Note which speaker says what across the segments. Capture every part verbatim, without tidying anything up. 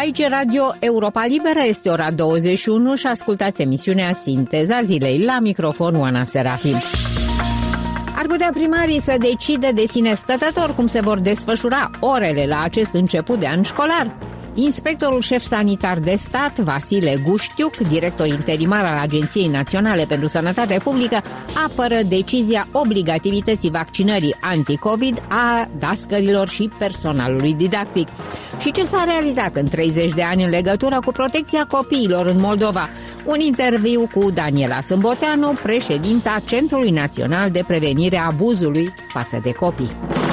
Speaker 1: Aici Radio Europa Liberă, este ora douăzeci și unu și ascultați emisiunea Sinteza Zilei. La microfon Oana Serafim. Ar putea primarii să decide de sine stătător cum se vor desfășura orele la acest început de an școlar? Inspectorul șef sanitar de stat, Vasile Guștiuc, director interimar al Agenției Naționale pentru Sănătate Publică, apără decizia obligativității vaccinării anti-COVID a dascărilor și personalului didactic. Și ce s-a realizat în treizeci de ani în legătură cu protecția copiilor în Moldova? Un interviu cu Daniela Sâmboteanu, președinta Centrului Național de Prevenire a Abuzului față de copii.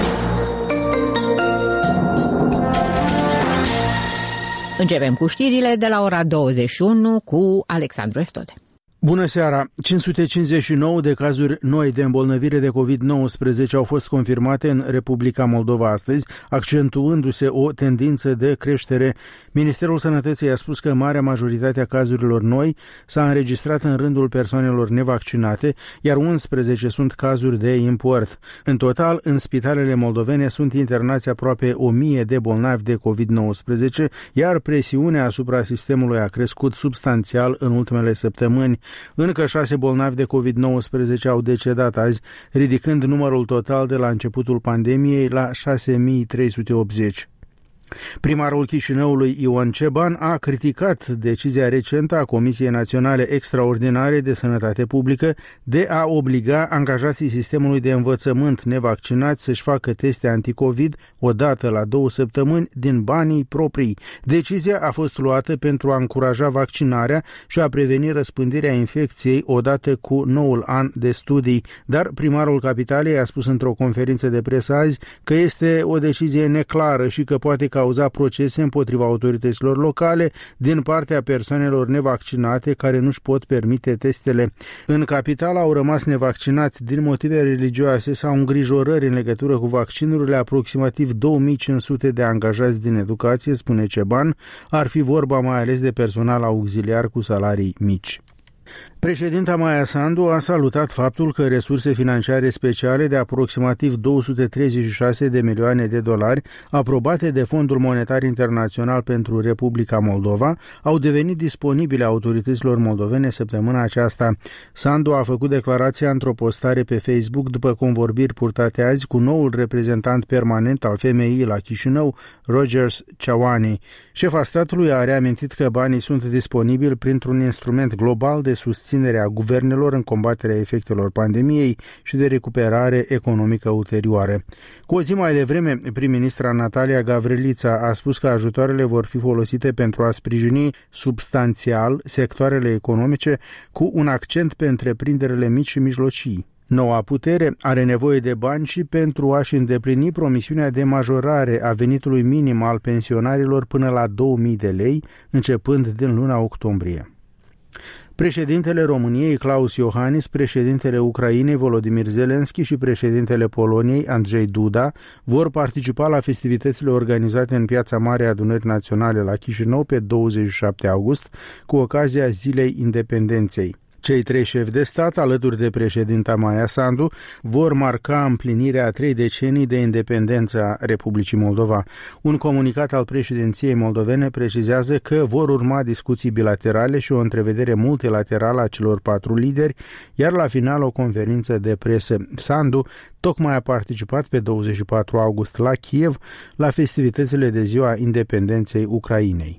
Speaker 1: Începem cu știrile de la ora douăzeci și unu cu Alexandru Eftode.
Speaker 2: Bună seara! cinci sute cincizeci și nouă de cazuri noi de îmbolnăvire de covid nouăsprezece au fost confirmate în Republica Moldova astăzi, accentuându-se o tendință de creștere. Ministerul Sănătății a spus că marea majoritate a cazurilor noi s-a înregistrat în rândul persoanelor nevaccinate, iar unsprezece sunt cazuri de import. În total, în spitalele moldovene sunt internați aproape o mie de bolnavi de covid nouăsprezece, iar presiunea asupra sistemului a crescut substanțial în ultimele săptămâni. Încă șase bolnavi de covid nouăsprezece au decedat azi, ridicând numărul total de la începutul pandemiei la șase mii trei sute optzeci. Primarul Chișinăului, Ion Ceban, a criticat decizia recentă a Comisiei Naționale Extraordinare de Sănătate Publică de a obliga angajații sistemului de învățământ nevaccinați să-și facă teste anticovid o dată la două săptămâni din banii proprii. Decizia a fost luată pentru a încuraja vaccinarea și a preveni răspândirea infecției odată cu noul an de studii, dar primarul capitalei a spus într-o conferință de presă azi că este o decizie neclară și că poate cauza procese împotriva autorităților locale din partea persoanelor nevaccinate care nu-și pot permite testele. În capitală au rămas nevaccinați din motive religioase sau îngrijorări în legătură cu vaccinurile aproximativ două mii cinci sute de angajați din educație, spune Ceban. Ar fi vorba mai ales de personal auxiliar cu salarii mici. Președinta Maia Sandu a salutat faptul că resurse financiare speciale de aproximativ două sute treizeci și șase de milioane de dolari aprobate de Fondul Monetar Internațional pentru Republica Moldova au devenit disponibile autorităților moldovene săptămâna aceasta. Sandu a făcut declarația într-o postare pe Facebook după convorbiri purtate azi cu noul reprezentant permanent al F M I la Chișinău, Rogers Ceauani. Șefa statului a reamintit că banii sunt disponibili printr-un instrument global de susținere a guvernelor în combaterea efectelor pandemiei și de recuperare economică ulterioară. Cu o zi mai devreme, prim-ministra Natalia Gavrilița a spus că ajutoarele vor fi folosite pentru a sprijini substanțial sectoarele economice cu un accent pe întreprinderile mici și mijlocii. Noua putere are nevoie de bani și pentru a-și îndeplini promisiunea de majorare a venitului minim al pensionarilor până la două mii de lei, începând din luna octombrie. Președintele României, Klaus Iohannis, președintele Ucrainei, Volodymyr Zelensky și președintele Poloniei, Andrzej Duda, vor participa la festivitățile organizate în Piața Mare a Adunării Naționale la Chișinău pe douăzeci și șapte august, cu ocazia Zilei Independenței. Cei trei șefi de stat, alături de președinta Maia Sandu, vor marca împlinirea a trei decenii de independență a Republicii Moldova. Un comunicat al președinției moldovene precizează că vor urma discuții bilaterale și o întrevedere multilaterală a celor patru lideri, iar la final o conferință de presă. Sandu tocmai a participat pe douăzeci și patru august la Kiev la festivitățile de ziua independenței Ucrainei.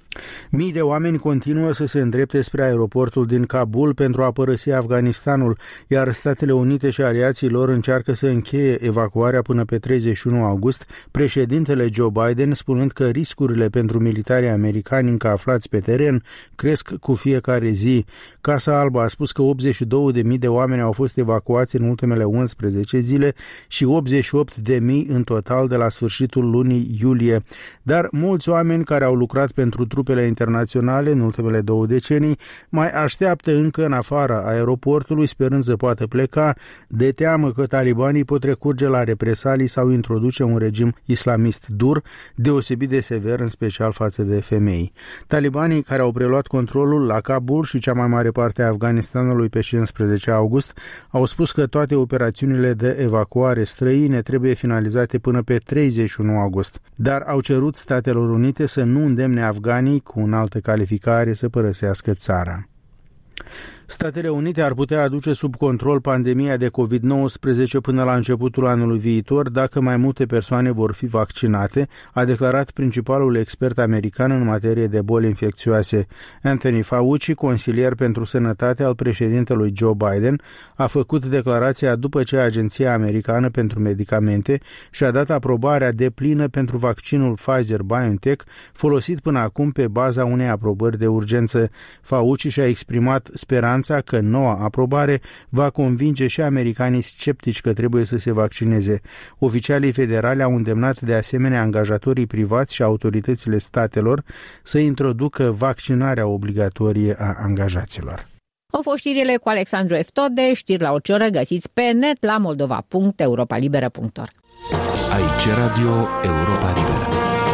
Speaker 2: Mii de oameni continuă să se îndrepte spre aeroportul din Kabul pentru a părăsi Afganistanul, iar Statele Unite și aliații lor încearcă să încheie evacuarea până pe treizeci și unu august, președintele Joe Biden spunând că riscurile pentru militarii americani încă aflați pe teren cresc cu fiecare zi. Casa Albă a spus că optzeci și două de mii de oameni au fost evacuați în ultimele unsprezece zile și optzeci și opt de mii în total de la sfârșitul lunii iulie. Dar mulți oameni care au lucrat pentru trupe trupele internaționale în ultimele două decenii mai așteaptă încă în afara aeroportului, sperând să poată pleca, de teamă că talibanii pot recurge la represalii sau introduce un regim islamist dur, deosebit de sever, în special față de femei. Talibanii, care au preluat controlul la Kabul și cea mai mare parte a Afganistanului pe cincisprezece august, au spus că toate operațiunile de evacuare străine trebuie finalizate până pe treizeci și unu august, dar au cerut Statelor Unite să nu îndemne afganii cu înaltă calificare să părăsească țara. Statele Unite ar putea aduce sub control pandemia de covid nouăsprezece până la începutul anului viitor dacă mai multe persoane vor fi vaccinate, a declarat principalul expert american în materie de boli infecțioase. Anthony Fauci, consilier pentru sănătate al președintelui Joe Biden, a făcut declarația după ce Agenția Americană pentru Medicamente și-a dat aprobarea deplină pentru vaccinul Pfizer-BioNTech, folosit până acum pe baza unei aprobări de urgență. Fauci și-a exprimat speranța că noua aprobare va convinge și americanii sceptici că trebuie să se vaccineze. Oficialii federali au îndemnat de asemenea angajatorii privați și autoritățile statelor să introducă vaccinarea obligatorie a angajaților.
Speaker 1: Au fost știrile cu Alexandru F. Tode, știri la orice oră găsiți pe net la moldova punct europa liberă punct org.
Speaker 3: Aici Radio Europa Liberă.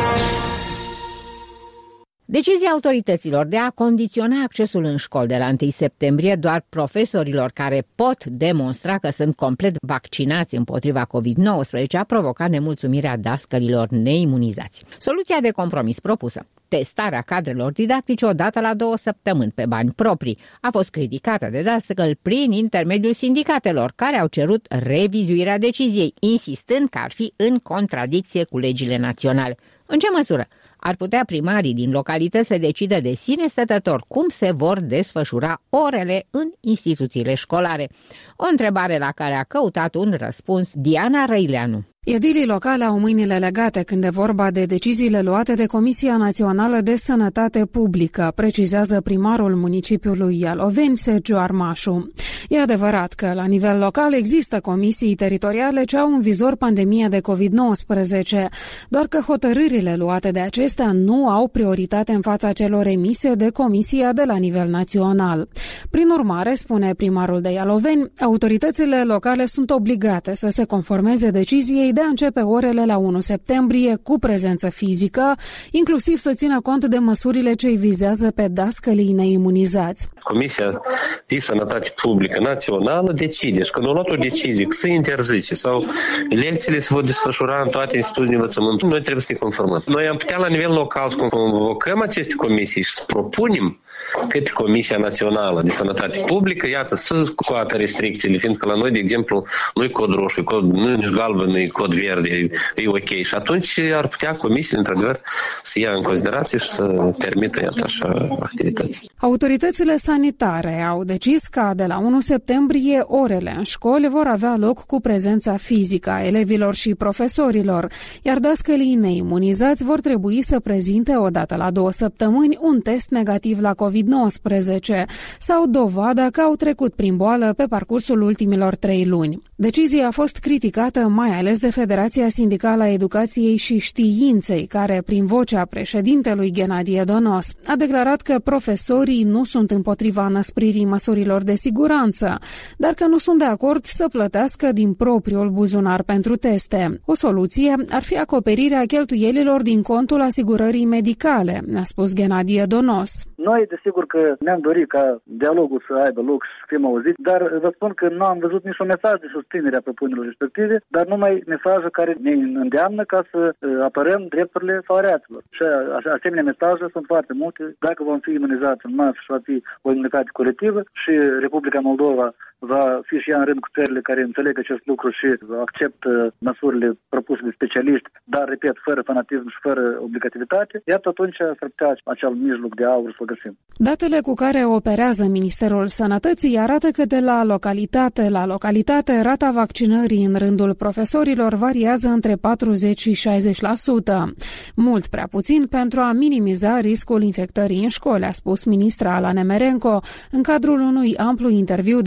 Speaker 1: Decizia autorităților de a condiționa accesul în școli de la întâi septembrie doar profesorilor care pot demonstra că sunt complet vaccinați împotriva covid nouăsprezece a provocat nemulțumirea dascălilor neimunizați. Soluția de compromis propusă, testarea cadrelor didactice odată la două săptămâni pe bani proprii, a fost criticată de dascăli prin intermediul sindicatelor, care au cerut revizuirea deciziei, insistând că ar fi în contradicție cu legile naționale. În ce măsură ar putea primarii din localități să decidă de sine stătător cum se vor desfășura orele în instituțiile școlare? O întrebare la care a căutat un răspuns Diana Răileanu.
Speaker 4: Edilii locale au mâinile legate când e vorba de deciziile luate de Comisia Națională de Sănătate Publică, precizează primarul municipiului Ialoveni, Sergiu Armașu. E adevărat că la nivel local există comisii teritoriale ce au în vizor pandemia de covid nouăsprezece, doar că hotărârile luate de acestea nu au prioritate în fața celor emise de comisia de la nivel național. Prin urmare, spune primarul de Ialoveni, autoritățile locale sunt obligate să se conformeze deciziei de a începe orele la unu septembrie cu prezență fizică, inclusiv să țină cont de măsurile ce îi vizează pe dascălii neimunizați.
Speaker 5: Comisia de Sănătate Publică Națională decide și când a luat o decizie că se interzice sau lecțiile se vor desfășura în toate instituțiile de învățământ, noi trebuie să ne conformăm. Noi am putea la nivel local să convocăm aceste comisii și să propunem cât Comisia Națională de Sănătate Publică, iată, să scoată restricțiile, fiindcă la noi, de exemplu, nu e cod roșu, cod, nu e nici galben, nu e cod verde, e, e ok. Și atunci ar putea comisia, într-adevăr, să ia în considerație și să permită, iată, așa, activități.
Speaker 4: Autoritățile sanitare au decis ca de la unu septembrie orele în școli vor avea loc cu prezența fizică a elevilor și profesorilor, iar dascălii neimunizați vor trebui să prezinte odată la două săptămâni un test negativ la covid nouăsprezece sau dovada că au trecut prin boală pe parcursul ultimilor trei luni. Decizia a fost criticată mai ales de Federația Sindicală a Educației și Științei, care, prin vocea președintelui Ghenadie Donos, a declarat că profesorii nu sunt împotriva înăspririi măsurilor de siguranță, dar că nu sunt de acord să plătească din propriul buzunar pentru teste. O soluție ar fi acoperirea cheltuielilor din contul asigurării medicale, a spus Ghenadie Donos.
Speaker 6: Noi, desigur că ne-am dorit ca dialogul să aibă loc și să fim auzit, dar vă spun că nu am văzut niciun mesaj de susținere a propunerilor respective, dar numai mesaje care ne îndeamnă ca să apărăm drepturile salariaților. Și asemenea mesaje sunt foarte multe. Dacă vom fi imunizați în masă și va fi o imunitate colectivă și Republica Moldova va fi și ea în rând cu țările care înțeleg acest lucru și acceptă măsurile propuse de specialiști, dar, repet, fără fanatism și fără obligativitate, iată atunci s-ar putea acel mijloc de aur să-l găsim.
Speaker 4: Datele cu care operează Ministerul Sănătății arată că de la localitate la localitate rata vaccinării în rândul profesorilor variază între patruzeci și șaizeci la sută. Mult prea puțin pentru a minimiza riscul infectării în școli, a spus ministra Ala Nemerenko în cadrul unui amplu interviu de marți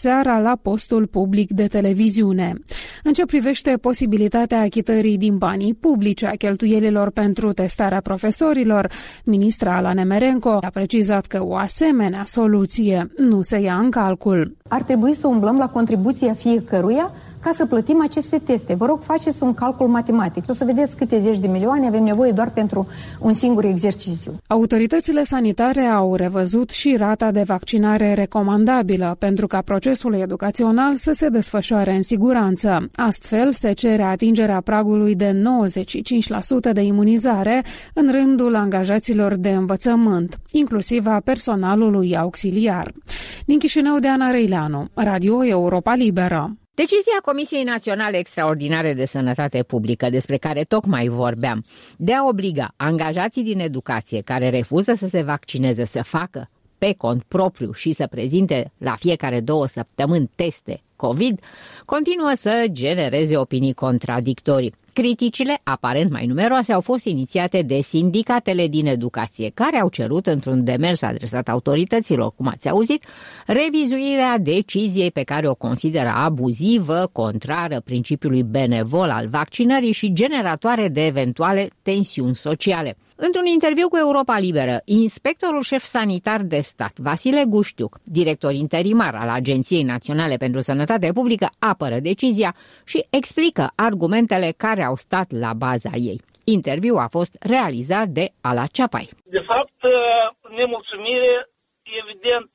Speaker 4: seara la postul public de televiziune. În ce privește posibilitatea achitării din banii publici a cheltuielilor pentru testarea profesorilor, ministra Ala Nemerenko a precizat că o asemenea soluție nu se ia în calcul.
Speaker 7: Ar trebui să umblăm la contribuția fiecăruia ca să plătim aceste teste. Vă rog, faceți un calcul matematic. O să vedeți câte zeci de milioane avem nevoie doar pentru un singur exercițiu.
Speaker 4: Autoritățile sanitare au revăzut și rata de vaccinare recomandabilă pentru ca procesul educațional să se desfășoare în siguranță. Astfel, se cere atingerea pragului de nouăzeci și cinci la sută de imunizare în rândul angajaților de învățământ, inclusiv a personalului auxiliar. Din Chișinău, Deana Răileanu, Radio Europa Liberă.
Speaker 1: Decizia Comisiei Naționale Extraordinare de Sănătate Publică, despre care tocmai vorbeam, de a obliga angajații din educație care refuză să se vaccineze să facă pe cont propriu și să prezinte la fiecare două săptămâni teste COVID, continuă să genereze opinii contradictorii. Criticile, aparent mai numeroase, au fost inițiate de sindicatele din educație, care au cerut, într-un demers adresat autorităților, cum ați auzit, revizuirea deciziei pe care o consideră abuzivă, contrară principiului benevol al vaccinării și generatoare de eventuale tensiuni sociale. Într-un interviu cu Europa Liberă, inspectorul șef sanitar de stat, Vasile Guștiuc, director interimar al Agenției Naționale pentru Sănătate Publică, apără decizia și explică argumentele care au stat la baza ei. Interviul a fost realizat de Ala Ceapai.
Speaker 8: De fapt, nemulțumire, evident,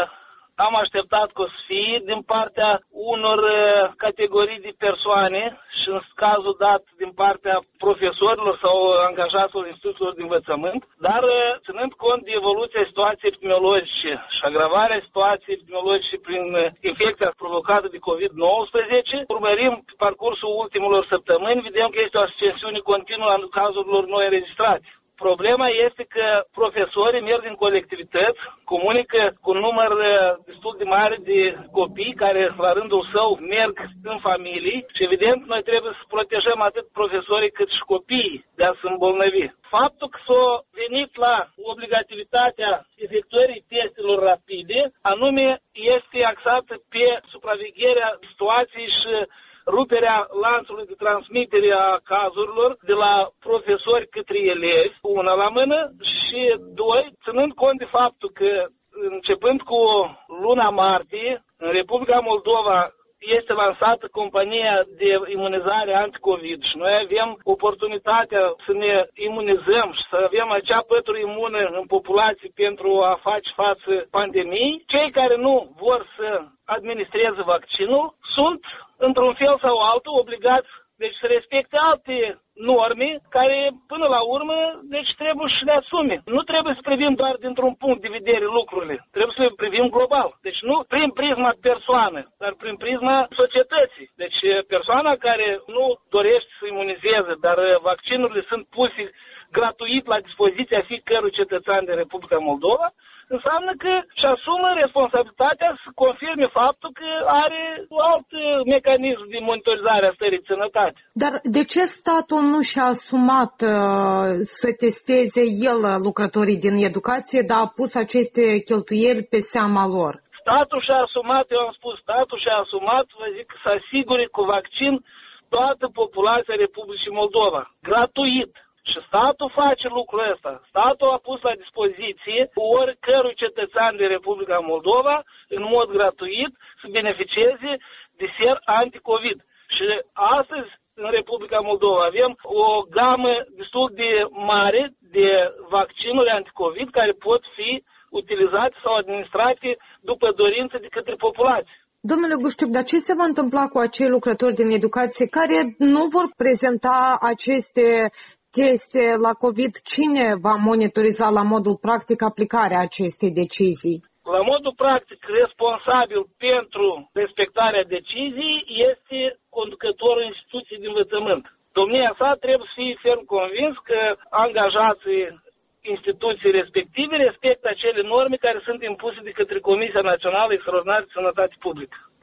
Speaker 8: am așteptat că o să fie din partea unor categorii de persoane și în cazul dat din partea profesorilor sau angajaților instituțiilor de învățământ, dar ținând cont de evoluția situației epidemiologice și agravarea situației epidemiologice prin infecția provocată de covid nouăsprezece, urmărim pe parcursul ultimelor săptămâni, vedem că este o ascensiune continuă a cazurilor noi înregistrate. Problema este că profesorii merg în colectivități, comunică cu un număr destul de mare de copii care, la rândul său, merg în familii și, evident, noi trebuie să protejăm atât profesorii cât și copiii de a se îmbolnăvi. Faptul că s-a venit la obligativitatea efectuării testelor rapide, anume, este axată pe supravegherea situației și ruperea lanțului de transmitere a cazurilor de la profesori către elevi, una la mână, și doi, ținând cont de faptul că începând cu luna martie, în Republica Moldova este lansată compania de imunizare anticovid și noi avem oportunitatea să ne imunizăm și să avem acea pătură imună în populație pentru a face față pandemiei. Cei care nu vor să administreze vaccinul sunt, într-un fel sau altul, obligați deci să respecte alte norme care, până la urmă, deci trebuie să le asume. Nu trebuie să privim doar dintr-un punct de vedere lucrurile. Trebuie să le privim global. Deci nu prin prisma persoană, dar prin prisma societății. Deci persoana care nu dorește să imunizeze, dar vaccinurile sunt puse gratuit la dispoziția fiecărui cetățean din Republica Moldova, înseamnă că își asumă responsabilitatea să confirme faptul că are alt mecanism de monitorizare a stării de sănătate.
Speaker 9: Dar de ce statul nu și-a asumat uh, să testeze el lucrătorii din educație, dar a pus aceste cheltuieli pe seama lor?
Speaker 8: Statul și-a asumat, eu am spus, statul și-a asumat, vă zic, să asigure cu vaccin toată populația Republicii Moldova, gratuit. Și statul face lucrul ăsta. Statul a pus la dispoziție oricărui cetățean de Republica Moldova, în mod gratuit, să beneficieze de ser anticovid. Și astăzi, în Republica Moldova, avem o gamă destul de mare de vaccinuri anticovid care pot fi utilizate sau administrate după dorință de către populație.
Speaker 9: Domnule Guștiuc, dar ce se va întâmpla cu acei lucrători din educație care nu vor prezenta aceste teste la COVID? Cine va monitoriza la modul practic aplicarea acestei decizii?
Speaker 8: La modul practic, responsabil pentru respectarea deciziei este conducătorul instituției de învățământ. Domnia sa trebuie să fie ferm convins că angajații instituții respective respectă acele norme care sunt impuse de către Comisia Națională Extraordinară de Sănătate Publică.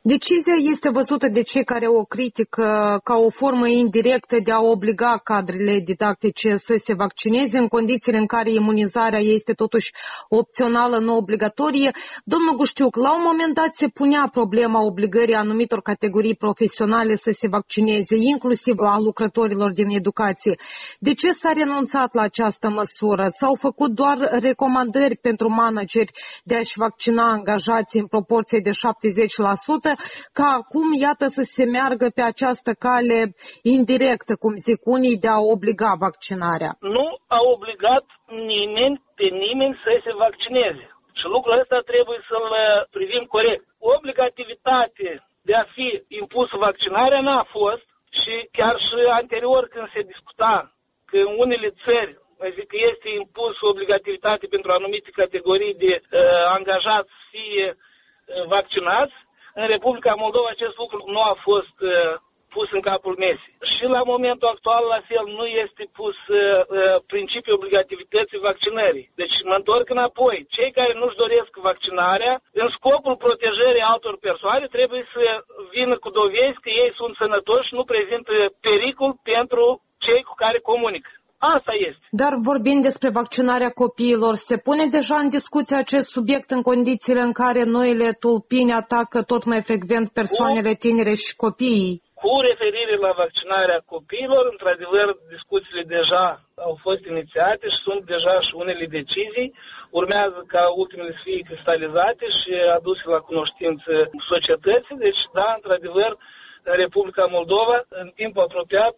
Speaker 9: Decizia este văzută de cei care o critică ca o formă indirectă de a obliga cadrele didactice să se vaccineze în condițiile în care imunizarea este totuși opțională, nu obligatorie. Domnul Guștiuc, la un moment dat se punea problema obligării anumitor categorii profesionale să se vaccineze, inclusiv a lucrătorilor din educație. De ce s-a renunțat la această măsură? S-au făcut doar recomandări pentru manageri de a-și vaccina angajații în proporție de șaptezeci la sută, ca acum, iată, să se meargă pe această cale indirectă, cum zic unii, de a obliga vaccinarea.
Speaker 8: Nu a obligat nimeni pe nimeni să se vaccineze. Și lucrul ăsta trebuie să-l privim corect. Obligativitate de a fi impusă vaccinarea n-a fost și chiar și anterior când se discuta că în unele țări, zic că este impus obligativitate pentru anumite categorii de uh, angajați să fie uh, vaccinați, în Republica Moldova acest lucru nu a fost uh, pus în capul mesei. Și la momentul actual, la fel, nu este pus uh, uh, principiul obligativității vaccinării. Deci mă întorc înapoi. Cei care nu-și doresc vaccinarea, în scopul protejării altor persoane, trebuie să vină cu dovezi că ei sunt sănătoși și nu prezintă pericol pentru cei cu care comunică. Asta este.
Speaker 9: Dar vorbind despre vaccinarea copiilor, se pune deja în discuție acest subiect în condițiile în care noile tulpini atacă tot mai frecvent persoanele tinere și copiii?
Speaker 8: Cu referire la vaccinarea copiilor, într-adevăr, discuțiile deja au fost inițiate și sunt deja și unele decizii. Urmează ca ultimele să fie cristalizate și aduse la cunoștință societății. Deci, da, într-adevăr, în Republica Moldova, în timp apropiat,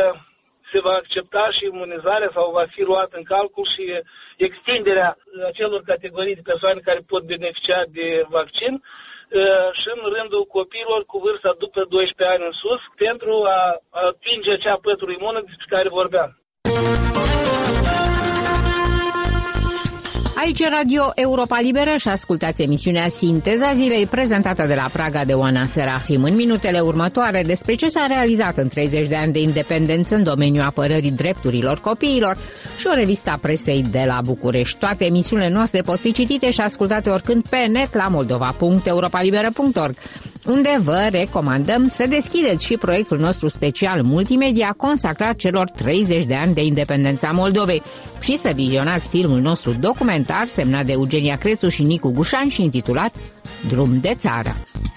Speaker 8: se va accepta și imunizarea sau va fi luat în calcul și extinderea acelor categorii de persoane care pot beneficia de vaccin și în rândul copiilor cu vârsta după doisprezece ani în sus pentru a atinge acea pătură imună despre care vorbeam.
Speaker 1: Aici Radio Europa Liberă și ascultați emisiunea Sinteza Zilei, prezentată de la Praga de Oana Serafim. În minutele următoare, despre ce s-a realizat în treizeci de ani de independență în domeniul apărării drepturilor copiilor și o revistă a presei de la București. Toate emisiunile noastre pot fi citite și ascultate oricând pe net la moldova punct europa liberă punct org, unde vă recomandăm să deschideți și proiectul nostru special multimedia consacrat celor treizeci de ani de independența Moldovei și să vizionați filmul nostru documentar semnat de Eugenia Crețu și Nicu Gușan și intitulat Drum de țară.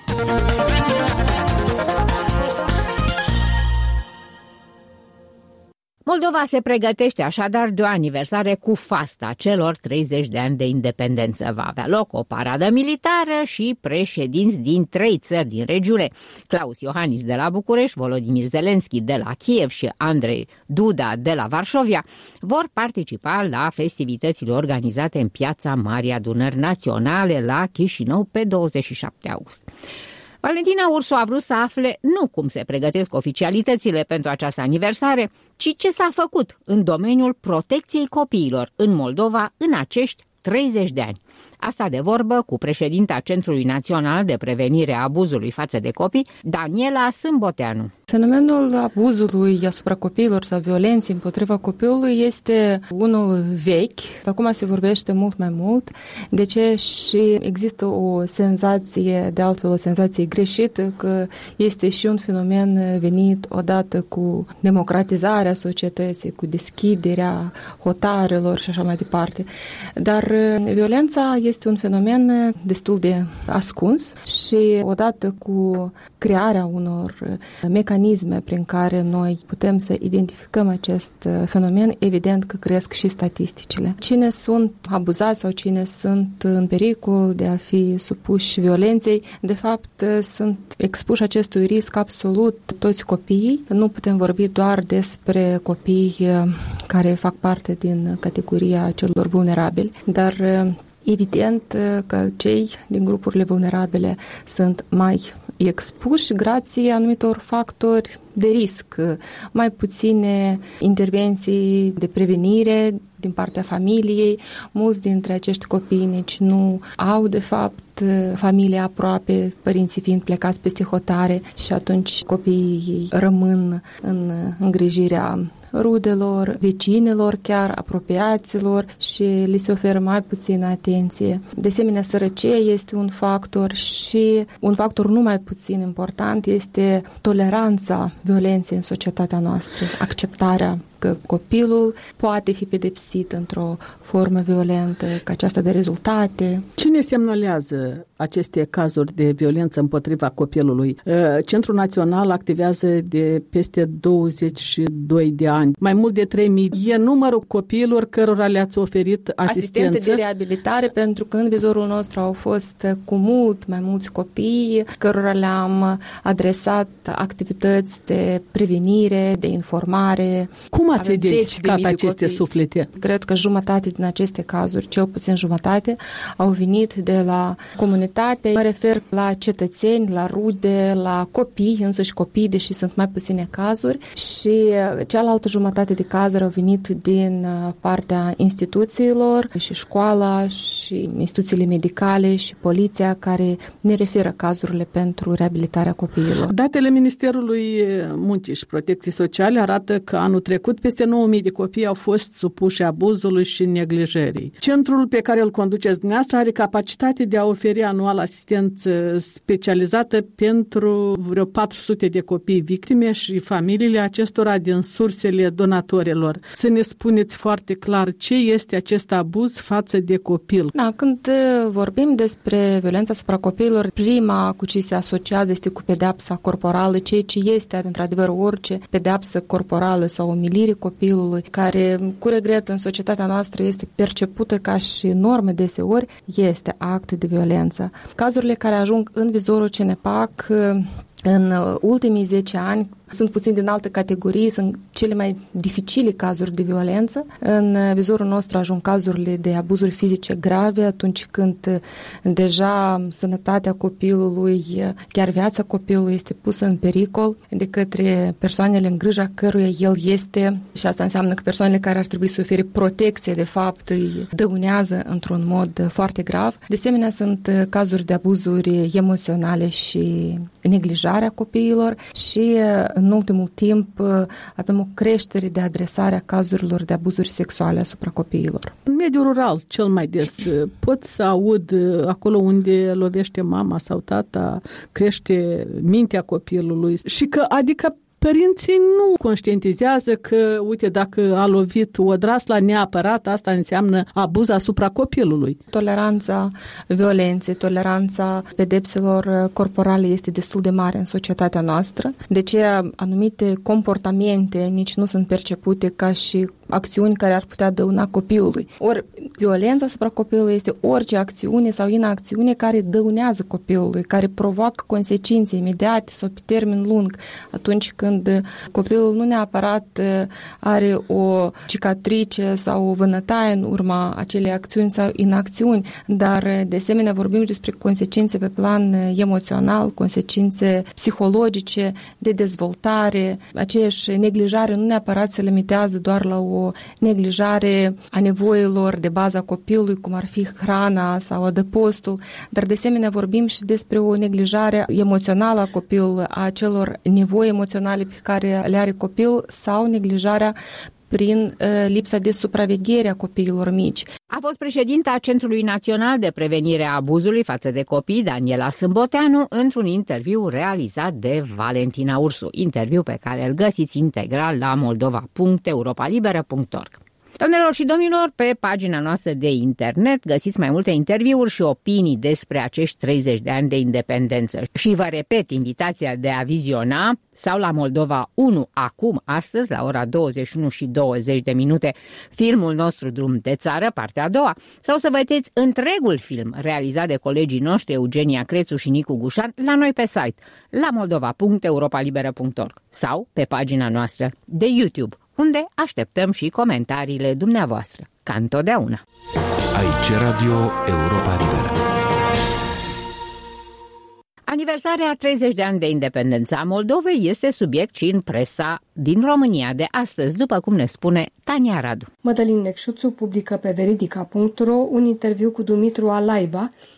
Speaker 1: Moldova se pregătește așadar de o aniversare cu fasta celor treizeci de ani de independență. Va avea loc o paradă militară și președinți din trei țări din regiune. Klaus Iohannis de la București, Volodymyr Zelensky de la Kiev și Andrei Duda de la Varșovia vor participa la festivitățile organizate în Piața Marii Adunări Naționale la Chișinău pe douăzeci și șapte august. Valentina Ursu a vrut să afle nu cum se pregătesc oficialitățile pentru această aniversare, ci ce s-a făcut în domeniul protecției copiilor în Moldova în acești treizeci de ani. Asta de vorbă cu președinta Centrului Național de Prevenire a Abuzului față de copii, Daniela Sâmboteanu.
Speaker 10: Fenomenul abuzului asupra copiilor sau violenței împotriva copilului este unul vechi. Acum se vorbește mult mai mult. De ce? Și există o senzație, de altfel o senzație greșită, că este și un fenomen venit odată cu democratizarea societății, cu deschiderea hotarelor și așa mai departe. Dar violența este un fenomen destul de ascuns și odată cu crearea unor mecanisme prin care noi putem să identificăm acest fenomen, evident că cresc și statisticile. Cine sunt abuzați sau cine sunt în pericol de a fi supuși violenței, de fapt sunt expuși acestui risc absolut toți copiii. Nu putem vorbi doar despre copii care fac parte din categoria celor vulnerabili, dar evident că cei din grupurile vulnerabile sunt mai expuși grație anumitor factori de risc, mai puține intervenții de prevenire din partea familiei. Mulți dintre acești copii nici nu au, de fapt, familia aproape, părinții fiind plecați peste hotare și atunci copiii rămân în îngrijirea rudelor, vecinilor, chiar apropiaților și li se oferă mai puțină atenție. De asemenea, sărăcia este un factor și un factor nu mai puțin important este toleranța violenței în societatea noastră, acceptarea că copilul poate fi pedepsit într-o formă violentă, că aceasta de rezultate.
Speaker 11: Cine semnalează aceste cazuri de violență împotriva copilului? Centrul Național activează de peste douăzeci și doi de ani. Mai mult de trei mii. E numărul copiilor cărora le-ați oferit asistență?
Speaker 10: Asistență de reabilitare, pentru că în vizorul nostru au fost cu mult mai mulți copii cărora le-am adresat activități de prevenire, de informare.
Speaker 11: Cum ați identificat aceste suflete?
Speaker 10: Cred că jumătate din aceste cazuri, cel puțin jumătate, au venit de la comunitate. Mă refer la cetățeni, la rude, la copii, însăși copii, deși sunt mai puține cazuri. Și cealaltă jumătate de cazuri au venit din partea instituțiilor și școala și instituțiile medicale și poliția care ne referă cazurile pentru reabilitarea copiilor.
Speaker 11: Datele Ministerului Muncii și Protecției Sociale arată că anul trecut peste nouă mii de copii au fost supuși abuzului și neglijării. Centrul pe care îl conduceți dumneavoastră are capacitate de a oferi anual asistență specializată pentru vreo patru sute de copii victime și familiile acestora din sursele donatorilor. Să ne spuneți foarte clar ce este acest abuz față de copil.
Speaker 10: Da, când vorbim despre violența asupra copiilor, prima cu ce se asociază este cu pedeapsa corporală, ceea ce este într-adevăr orice pedeapsă corporală sau umilire copilului, care cu regret în societatea noastră este percepută ca și normă deseori, este act de violență. Cazurile care ajung în vizorul C N P A C în ultimii zece ani sunt puțin din altă categorie, sunt cele mai dificile cazuri de violență. În vizorul nostru ajung cazurile de abuzuri fizice grave, atunci când deja sănătatea copilului, chiar viața copilului este pusă în pericol de către persoanele în grija căruia el este, și asta înseamnă că persoanele care ar trebui să ofere protecție, de fapt, îi dăunează într-un mod foarte grav. De asemenea, sunt cazuri de abuzuri emoționale și neglijarea copiilor și în ultimul timp avem o creștere de adresare a cazurilor de abuzuri sexuale asupra copiilor.
Speaker 11: În mediul rural, cel mai des, pot să aud acolo unde lovește mama sau tata, crește mintea copilului și că, adică, părinții nu conștientizează că, uite, dacă a lovit odrasla neapărat, asta înseamnă abuz asupra copilului.
Speaker 10: Toleranța violenței, toleranța pedepselor corporale este destul de mare în societatea noastră. De aceea, anumite comportamente nici nu sunt percepute ca și acțiuni care ar putea dăuna copilului. Ori violența asupra copilului este orice acțiune sau inacțiune care dăunează copilului, care provoacă consecințe imediate sau pe termen lung, atunci când copilul nu neapărat are o cicatrice sau o vânătaie în urma acelei acțiuni sau inacțiuni, dar de asemenea vorbim despre consecințe pe plan emoțional, consecințe psihologice, de dezvoltare. Aceeași neglijare nu neapărat se limitează doar la o o neglijare a nevoilor de bază a copilului, cum ar fi hrana sau adăpostul, dar de asemenea vorbim și despre o neglijare emoțională a copilului, a celor nevoi emoționale pe care le are copil sau neglijarea prin uh, lipsa de supraveghere a copiilor mici.
Speaker 1: A fost președinta Centrului Național de Prevenire a Abuzului față de Copii, Daniela Sâmboteanu, într-un interviu realizat de Valentina Ursu, interviu pe care îl găsiți integral la moldova punct europa liberă punct org. Doamnelor și domnilor, pe pagina noastră de internet găsiți mai multe interviuri și opinii despre acești treizeci de ani de independență. Și vă repet invitația de a viziona sau la Moldova unu acum, astăzi, la ora douăzeci și unu și douăzeci de minute, filmul nostru Drum de țară, partea a doua, sau să vedeți întregul film realizat de colegii noștri Eugenia Crețu și Nicu Gușan la noi pe site, la moldova punct europa liberă punct org sau pe pagina noastră de YouTube, unde așteptăm și comentariile dumneavoastră, ca întotdeauna.
Speaker 3: Aici Radio Europa Liberă.
Speaker 1: Aniversarea a treizeci de ani de independență a Moldovei este subiect și în presa din România de astăzi, după cum ne spune Tania Radu.
Speaker 12: Mădălin Necșuțu publică pe veridica punct ro un interviu cu Dumitru Alaiba,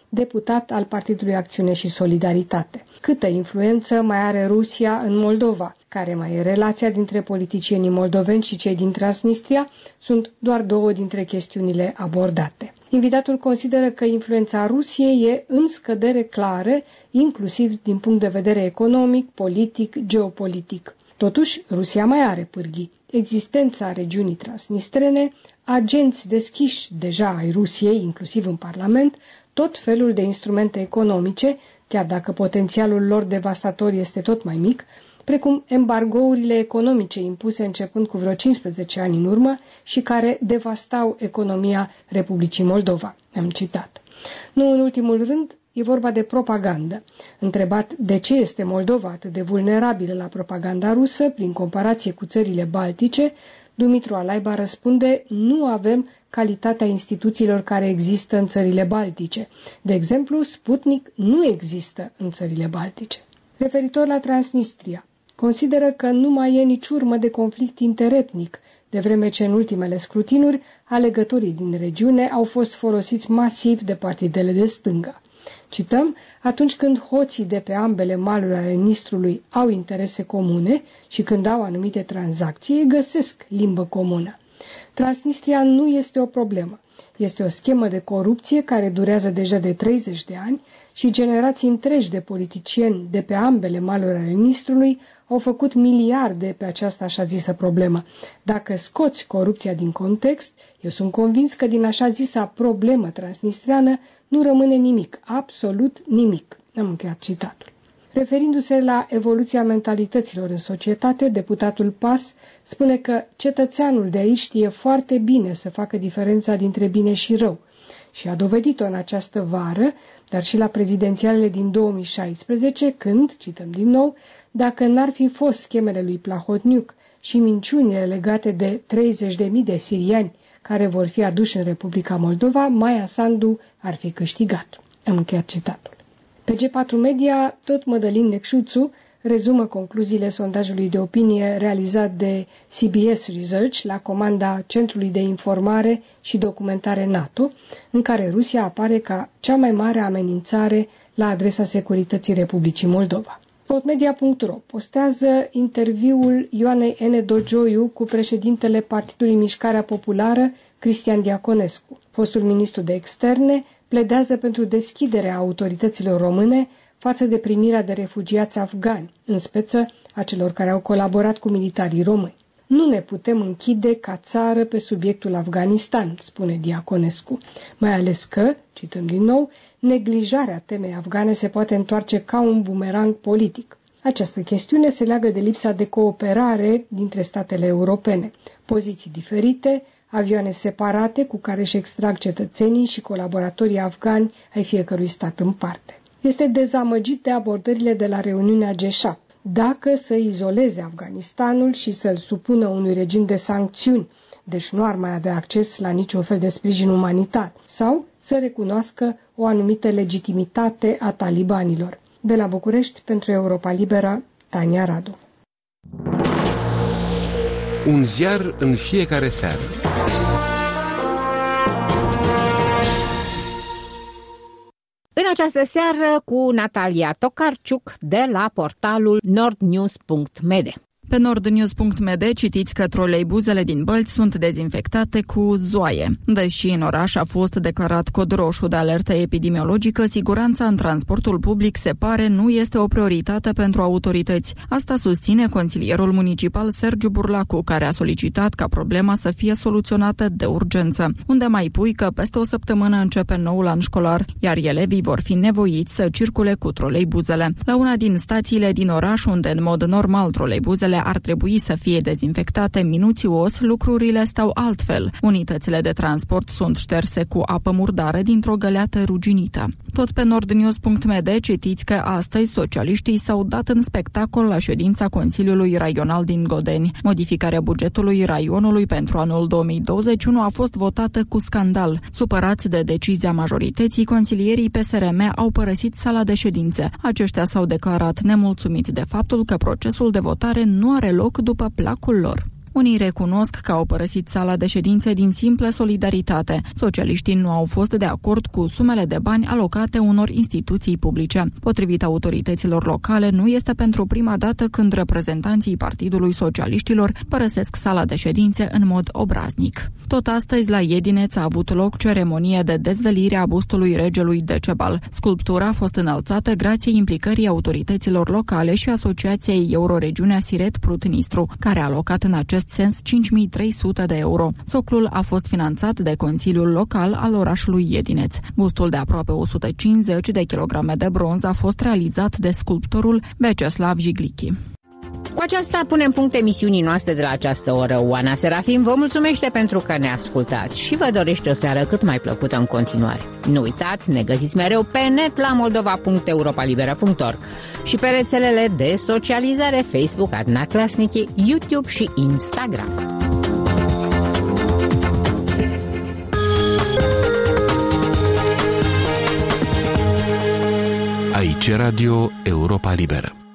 Speaker 12: deputat al Partidului Acțiune și Solidaritate. Câtă influență mai are Rusia în Moldova? Care mai e relația dintre politicienii moldoveni și cei din Transnistria? Sunt doar două dintre chestiunile abordate. Invitatul consideră că influența Rusiei e în scădere clară, inclusiv din punct de vedere economic, politic, geopolitic. Totuși, Rusia mai are pârghii. Existența regiunii transnistrene, agenți deschiși deja ai Rusiei, inclusiv în Parlament, tot felul de instrumente economice, chiar dacă potențialul lor devastator este tot mai mic, precum embargourile economice impuse începând cu vreo cincisprezece ani în urmă și care devastau economia Republicii Moldova. Am citat. Nu în ultimul rând, e vorba de propagandă. Întrebat de ce este Moldova atât de vulnerabilă la propaganda rusă, prin comparație cu țările baltice, Dumitru Alaiba răspunde: nu avem calitatea instituțiilor care există în țările baltice. De exemplu, Sputnik nu există în țările baltice. Referitor la Transnistria, consideră că nu mai e nici urmă de conflict interetnic, de vreme ce în ultimele scrutinuri alegătorii din regiune au fost folosiți masiv de partidele de stânga. Cităm, atunci când hoții de pe ambele maluri ale Nistrului au interese comune și când au anumite tranzacții, găsesc limbă comună. Transnistria nu este o problemă. Este o schemă de corupție care durează deja de treizeci de ani și generații întregi de politicieni de pe ambele maluri ale Nistrului au făcut miliarde pe această așa zisă problemă. Dacă scoți corupția din context, eu sunt convins că din așa zisa problemă transnistreană nu rămâne nimic, absolut nimic. Am încheiat citatul. Referindu-se la evoluția mentalităților în societate, deputatul Pas spune că cetățeanul de aici știe foarte bine să facă diferența dintre bine și rău și a dovedit-o în această vară, dar și la prezidențialele din două mii șaisprezece, când, cităm din nou, dacă n-ar fi fost schemele lui Plahotniuc și minciunile legate de treizeci de mii de siriani care vor fi aduși în Republica Moldova, Maia Sandu ar fi câștigat. Am încheiat citatul. Pe G patru Media, tot Mădălin Necșuțu rezumă concluziile sondajului de opinie realizat de C B S Research la comanda Centrului de Informare și Documentare NATO, în care Rusia apare ca cea mai mare amenințare la adresa securității Republicii Moldova. Spotmedia punct ro postează interviul Ioanei N. Dogioiu cu președintele Partidului Mișcarea Populară, Cristian Diaconescu. Fostul ministru de externe pledează pentru deschiderea autorităților române față de primirea de refugiați afgani, în speță a celor care au colaborat cu militarii români. Nu ne putem închide ca țară pe subiectul Afganistan, spune Diaconescu, mai ales că, cităm din nou, neglijarea temei afgane se poate întoarce ca un bumerang politic. Această chestiune se leagă de lipsa de cooperare dintre statele europene, poziții diferite, avioane separate cu care își extrag cetățenii și colaboratorii afgani ai fiecărui stat în parte. Este dezamăgit de abordările de la reuniunea G șapte. Dacă să izoleze Afganistanul și să-l supună unui regim de sancțiuni, deci nu ar mai avea acces la niciun fel de sprijin umanitar, sau să recunoască o anumită legitimitate a talibanilor. De la București, pentru Europa Liberă, Tania Radu.
Speaker 3: Un ziar în fiecare seară.
Speaker 1: În această seară cu Natalia Tokarciuc de la portalul nordnews punct m d.
Speaker 13: Pe nordnews punct m d citiți că troleibuzele din Bălți sunt dezinfectate cu zoaie. Deși în oraș a fost declarat cod roșu de alertă epidemiologică, siguranța în transportul public se pare nu este o prioritate pentru autorități. Asta susține consilierul municipal Sergiu Burlacu, care a solicitat ca problema să fie soluționată de urgență. Unde mai pui că peste o săptămână începe noul an școlar, iar elevii vor fi nevoiți să circule cu troleibuzele. La una din stațiile din oraș, unde în mod normal troleibuzele ar trebui să fie dezinfectate minuțios, lucrurile stau altfel. Unitățile de transport sunt șterse cu apă murdară dintr-o găleată ruginită. Tot pe nordnews punct m d citiți că astăzi socialiștii s-au dat în spectacol la ședința Consiliului Raional din Godeni. Modificarea bugetului raionului pentru anul două mii douăzeci și unu a fost votată cu scandal. Supărați de decizia majorității, consilierii P S R M au părăsit sala de ședințe. Aceștia s-au declarat nemulțumiți de faptul că procesul de votare nu are loc după placul lor. Unii recunosc că au părăsit sala de ședințe din simplă solidaritate. Socialiștii nu au fost de acord cu sumele de bani alocate unor instituții publice. Potrivit autorităților locale, nu este pentru prima dată când reprezentanții Partidului Socialiștilor părăsesc sala de ședințe în mod obraznic. Tot astăzi, la Iedineț a avut loc ceremonie de dezvelire a bustului regelui Decebal. Sculptura a fost înălțată grație implicării autorităților locale și Asociației Euroregiunea Siret Prut-Nistru, care a alocat în acest sens cinci mii trei sute de euro. Soclul a fost finanțat de Consiliul Local al orașului Iedineț. Bustul de aproape o sută cincizeci de kilograme de bronz a fost realizat de sculptorul Veceslav Jiglichi.
Speaker 1: Cu aceasta punem punct emisiunii noastre de la această oră. Oana Serafim vă mulțumește pentru că ne ascultați și vă dorește o seară cât mai plăcută în continuare. Nu uitați, ne găsiți mereu pe net la moldova punct europalibera punct org și pe rețelele de socializare Facebook, Adna Klasnici, YouTube și Instagram.
Speaker 3: Aici Radio Europa Liberă.